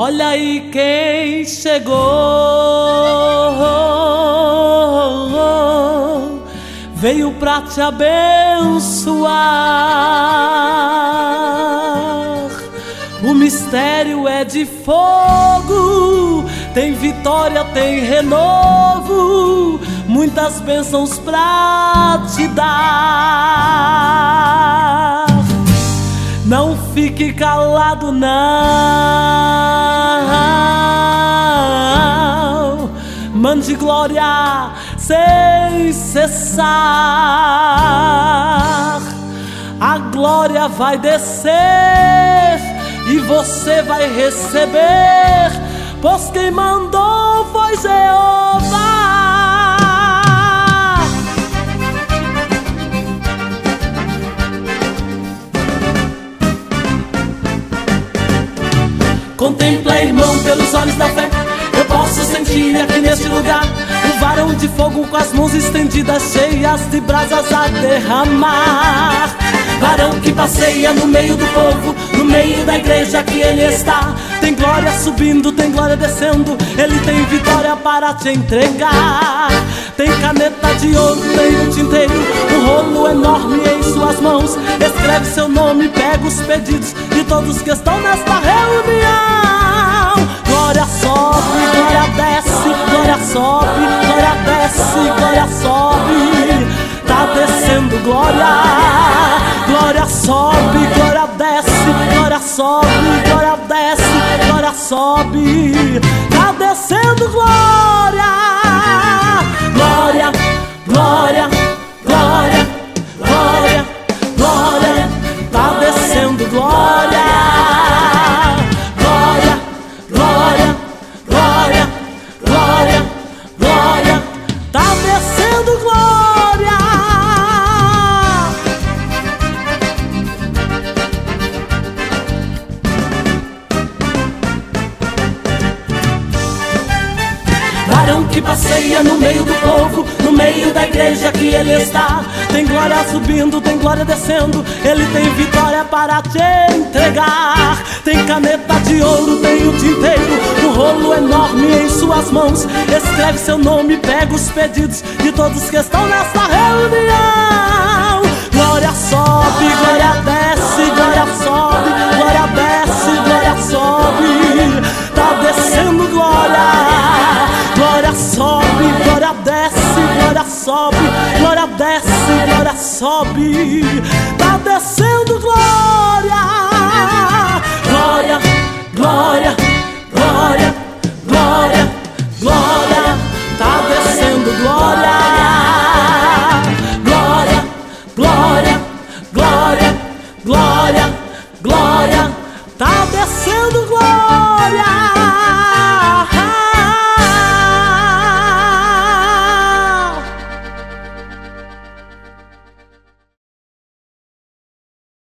Olha aí quem chegou, veio pra te abençoar. O mistério é de fogo, tem vitória, tem renovo, muitas bênçãos pra te dar. Não fique calado, não. Mande glória sem cessar. A glória vai descer e você vai receber, pois quem mandou foi Jeová. Contempla, irmão, pelos olhos da fé. Eu posso sentir aqui neste lugar um varão de fogo com as mãos estendidas, cheias de brasas a derramar. Varão que passeia no meio do povo, no meio da igreja que ele está. Tem glória subindo, tem glória descendo, ele tem vitória para te entregar. Tem caneta de ouro, tem um tinteiro, um rolo enorme em suas mãos. Escreve seu nome, pega os pedidos de todos que estão nesta reunião. Glória sobe, glória desce, glória sobe, glória desce, glória sobe. Tá descendo glória, glória sobe, glória desce, glória sobe, glória desce, glória sobe. Tá descendo glória, glória, glória, glória, glória, glória. Tá descendo glória, glória, glória, glória, glória, glória. Tá descendo glória. Varão que passeia no meio do povo, no meio da igreja que ele está. Tem glória subindo, tem glória descendo, ele tem vitória para te entregar. Tem caneta de ouro, tem o tinteiro, um rolo enorme em suas mãos. Escreve seu nome, pega os pedidos de todos que estão nessa reunião. Glória sobe, glória desce, glória sobe, glória desce, glória sobe. Tá descendo glória. Glória sobe, glória desce, glória sobe, glória desce, glória sobe. Tá descendo glória, glória, glória, glória, glória, glória. Tá descendo glória, glória, glória, glória, glória, glória. Tá descendo glória.